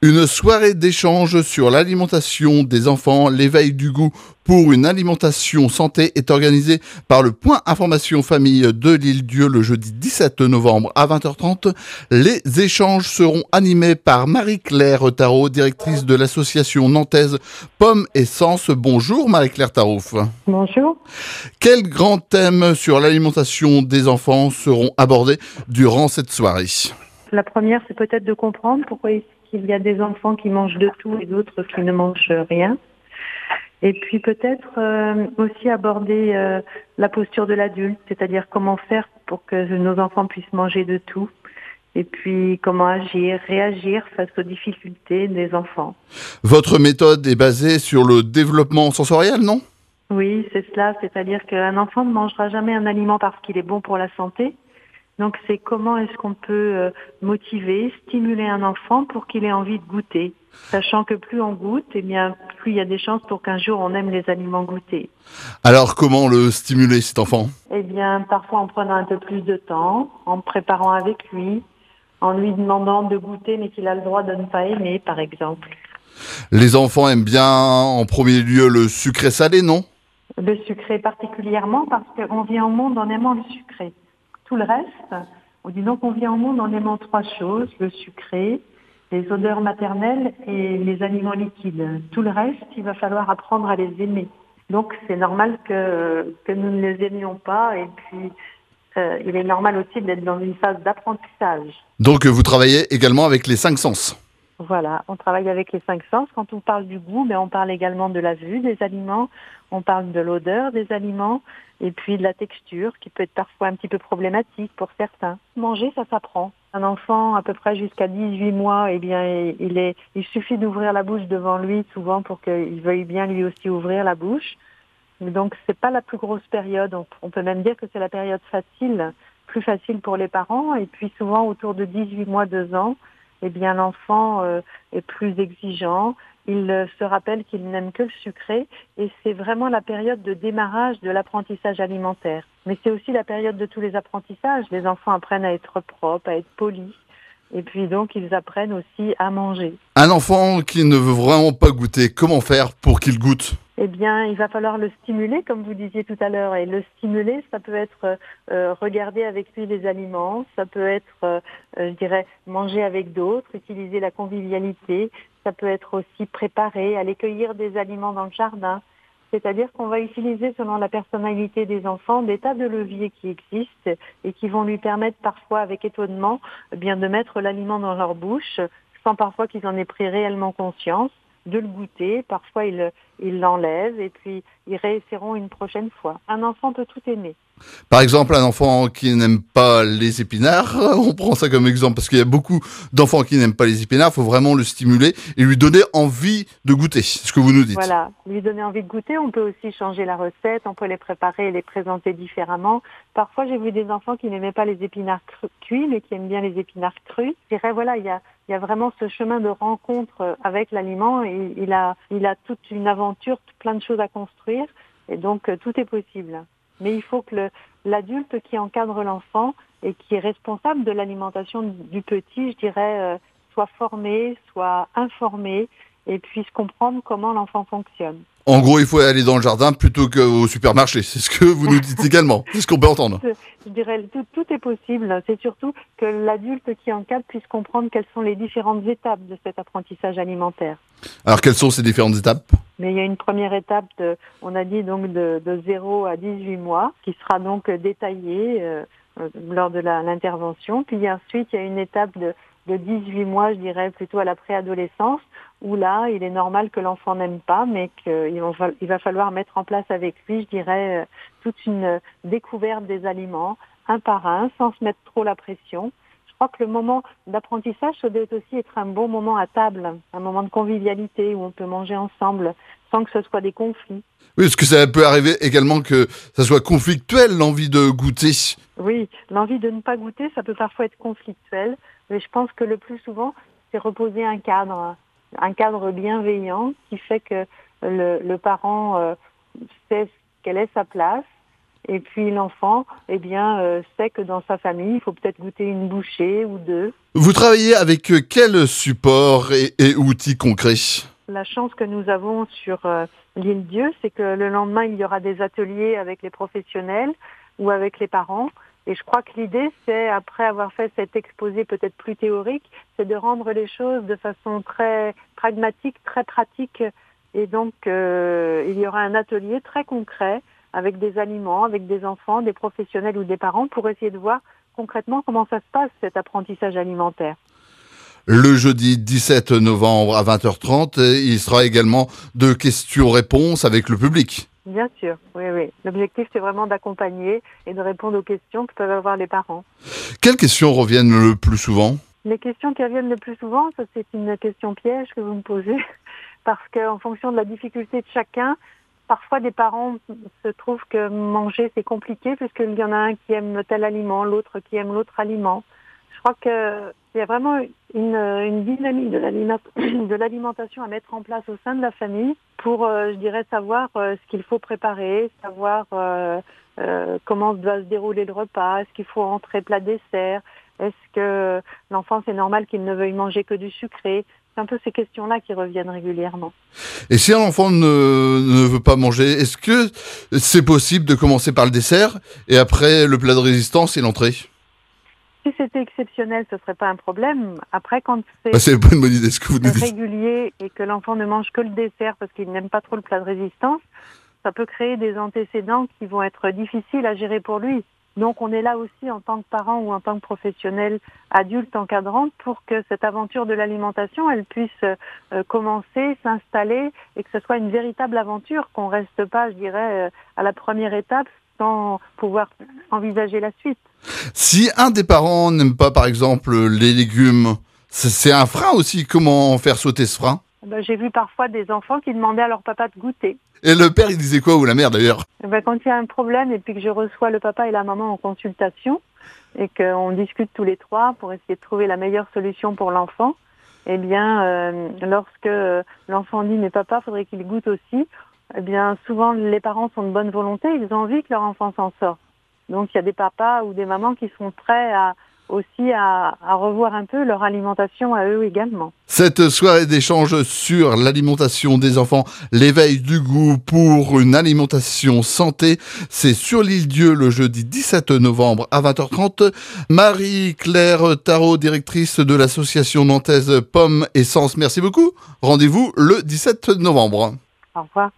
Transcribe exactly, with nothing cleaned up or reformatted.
Une soirée d'échange sur l'alimentation des enfants, l'éveil du goût pour une alimentation santé est organisée par le Point Information Famille de l'Île-Dieu le jeudi dix-sept novembre à vingt heures trente. Les échanges seront animés par Marie-Claire Tarot, directrice de l'association nantaise Pomme et Sens. Bonjour Marie-Claire Tarouf. Bonjour. Quels grands thèmes sur l'alimentation des enfants seront abordés durant cette soirée? La première, c'est peut-être de comprendre pourquoi il y a des enfants qui mangent de tout et d'autres qui ne mangent rien. Et puis peut-être euh, aussi aborder euh, la posture de l'adulte, c'est-à-dire comment faire pour que nos enfants puissent manger de tout. Et puis comment agir, réagir face aux difficultés des enfants. Votre méthode est basée sur le développement sensoriel, non? Oui, c'est cela, c'est-à-dire qu'un enfant ne mangera jamais un aliment parce qu'il est bon pour la santé. Donc c'est comment est-ce qu'on peut euh, motiver, stimuler un enfant pour qu'il ait envie de goûter, sachant que plus on goûte, eh bien plus il y a des chances pour qu'un jour on aime les aliments goûtés. Alors comment le stimuler cet enfant? Eh bien parfois en prenant un peu plus de temps, en préparant avec lui, en lui demandant de goûter mais qu'il a le droit de ne pas aimer par exemple. Les enfants aiment bien en premier lieu le sucré salé, non? Le sucré particulièrement parce qu'on vient au monde en aimant le sucré. Tout le reste, on dit donc on vient au monde en aimant trois choses, le sucré, les odeurs maternelles et les aliments liquides. Tout le reste, il va falloir apprendre à les aimer. Donc c'est normal que, que nous ne les aimions pas et puis euh, il est normal aussi d'être dans une phase d'apprentissage. Donc vous travaillez également avec les cinq sens? Voilà, on travaille avec les cinq sens. Quand on parle du goût, mais on parle également de la vue des aliments, on parle de l'odeur des aliments et puis de la texture qui peut être parfois un petit peu problématique pour certains. Manger, ça s'apprend. Un enfant à peu près jusqu'à dix-huit mois, eh bien, il est, il suffit d'ouvrir la bouche devant lui souvent pour qu'il veuille bien lui aussi ouvrir la bouche. Donc c'est pas la plus grosse période. On peut même dire que c'est la période facile, plus facile pour les parents. Et puis souvent autour de dix-huit mois, deux ans, eh bien l'enfant euh, est plus exigeant, il euh, se rappelle qu'il n'aime que le sucré et c'est vraiment la période de démarrage de l'apprentissage alimentaire. Mais c'est aussi la période de tous les apprentissages. Les enfants apprennent à être propres, à être polis et puis donc ils apprennent aussi à manger. Un enfant qui ne veut vraiment pas goûter, comment faire pour qu'il goûte? Eh bien, il va falloir le stimuler, comme vous disiez tout à l'heure. Et le stimuler, ça peut être euh, regarder avec lui les aliments, ça peut être, euh, je dirais, manger avec d'autres, utiliser la convivialité, ça peut être aussi préparer, aller cueillir des aliments dans le jardin. C'est-à-dire qu'on va utiliser, selon la personnalité des enfants, des tas de leviers qui existent et qui vont lui permettre parfois, avec étonnement, eh bien, de mettre l'aliment dans leur bouche, sans parfois qu'ils en aient pris réellement conscience, de le goûter. Parfois, ils il l'enlèvent et puis ils réessaieront une prochaine fois. Un enfant peut tout aimer. Par exemple, un enfant qui n'aime pas les épinards, on prend ça comme exemple parce qu'il y a beaucoup d'enfants qui n'aiment pas les épinards, il faut vraiment le stimuler et lui donner envie de goûter, c'est ce que vous nous dites. Voilà, lui donner envie de goûter, on peut aussi changer la recette, on peut les préparer et les présenter différemment. Parfois, j'ai vu des enfants qui n'aimaient pas les épinards cru- cuits, mais qui aiment bien les épinards crus. Je dirais, voilà, il y a, il y a vraiment ce chemin de rencontre avec l'aliment et il a, il a toute une aventure, plein de choses à construire et donc tout est possible. Mais il faut que le, l'adulte qui encadre l'enfant et qui est responsable de l'alimentation du petit, je dirais, euh, soit formé, soit informé et puisse comprendre comment l'enfant fonctionne. En gros, il faut aller dans le jardin plutôt qu'au supermarché, c'est ce que vous nous dites également, c'est ce qu'on peut entendre. Je dirais, tout, tout est possible, c'est surtout que l'adulte qui encadre puisse comprendre quelles sont les différentes étapes de cet apprentissage alimentaire. Alors, quelles sont ces différentes étapes ? Mais il y a une première étape, de, on a dit donc de, de zéro à dix-huit mois, qui sera donc détaillée euh, lors de la, l'intervention. Puis ensuite, il y a une étape de, de dix-huit mois, je dirais plutôt à la préadolescence, où là, il est normal que l'enfant n'aime pas, mais qu'il va, il va falloir mettre en place avec lui, je dirais, euh, toute une découverte des aliments, un par un, sans se mettre trop la pression. Je crois que le moment d'apprentissage, ça doit aussi être un bon moment à table, un moment de convivialité où on peut manger ensemble sans que ce soit des conflits. Oui, parce que ça peut arriver également que ça soit conflictuel, l'envie de goûter. Oui, l'envie de ne pas goûter, ça peut parfois être conflictuel, mais je pense que le plus souvent, c'est reposer un cadre, un cadre bienveillant qui fait que le, le parent euh, sait quelle est sa place Et puis l'enfant, eh bien, euh, sait que dans sa famille, il faut peut-être goûter une bouchée ou deux. Vous travaillez avec quel support et, et outils concrets? La chance que nous avons sur euh, l'île Dieu, c'est que le lendemain, il y aura des ateliers avec les professionnels ou avec les parents. Et je crois que l'idée, c'est, après avoir fait cet exposé peut-être plus théorique, c'est de rendre les choses de façon très pragmatique, très pratique. Et donc, euh, il y aura un atelier très concret avec des aliments, avec des enfants, des professionnels ou des parents pour essayer de voir concrètement comment ça se passe, cet apprentissage alimentaire. Le jeudi dix-sept novembre à vingt heures trente, il sera également de questions-réponses avec le public. Bien sûr, oui, oui. L'objectif, c'est vraiment d'accompagner et de répondre aux questions que peuvent avoir les parents. Quelles questions reviennent le plus souvent? Les questions qui reviennent le plus souvent, ça c'est une question piège que vous me posez, parce qu'en fonction de la difficulté de chacun, parfois des parents se trouvent que manger c'est compliqué, puisqu'il y en a un qui aime tel aliment, l'autre qui aime l'autre aliment. Je crois qu'il y a vraiment une, une dynamique de l'alimentation à mettre en place au sein de la famille pour, euh, je dirais, savoir euh, ce qu'il faut préparer, savoir euh, euh, comment doit se dérouler le repas, est-ce qu'il faut entrer plat dessert, est-ce que l'enfant c'est normal qu'il ne veuille manger que du sucré. C'est un peu ces questions-là qui reviennent régulièrement. Et si un enfant ne, ne veut pas manger, est-ce que c'est possible de commencer par le dessert et après le plat de résistance et l'entrée? Si c'était exceptionnel, ce serait pas un problème. Après, quand c'est bah, c'est pas une bonne idée ce que vous nous dites. régulier et que l'enfant ne mange que le dessert parce qu'il n'aime pas trop le plat de résistance, ça peut créer des antécédents qui vont être difficiles à gérer pour lui. Donc on est là aussi en tant que parent ou en tant que professionnel adulte encadrant pour que cette aventure de l'alimentation, elle puisse euh, commencer, s'installer et que ce soit une véritable aventure, qu'on reste pas, je dirais, euh, à la première étape sans pouvoir envisager la suite. Si un des parents n'aime pas, par exemple, les légumes, c'est un frein aussi. Comment faire sauter ce frein? Ben, j'ai vu parfois des enfants qui demandaient à leur papa de goûter. Et le père, il disait quoi, ou la mère d'ailleurs? Ben, quand il y a un problème et puis que je reçois le papa et la maman en consultation et qu'on discute tous les trois pour essayer de trouver la meilleure solution pour l'enfant, eh bien, euh, lorsque l'enfant dit « mais papa, faudrait qu'il goûte aussi », eh bien, souvent les parents sont de bonne volonté, ils ont envie que leur enfant s'en sorte. Donc il y a des papas ou des mamans qui sont prêts à aussi à, à revoir un peu leur alimentation à eux également. Cette soirée d'échange sur l'alimentation des enfants, l'éveil du goût pour une alimentation santé, c'est sur l'île Dieu le jeudi dix-sept novembre à vingt heures trente. Marie-Claire Tarot, directrice de l'association nantaise Pomme et Sens, merci beaucoup. Rendez-vous le dix-sept novembre. Au revoir.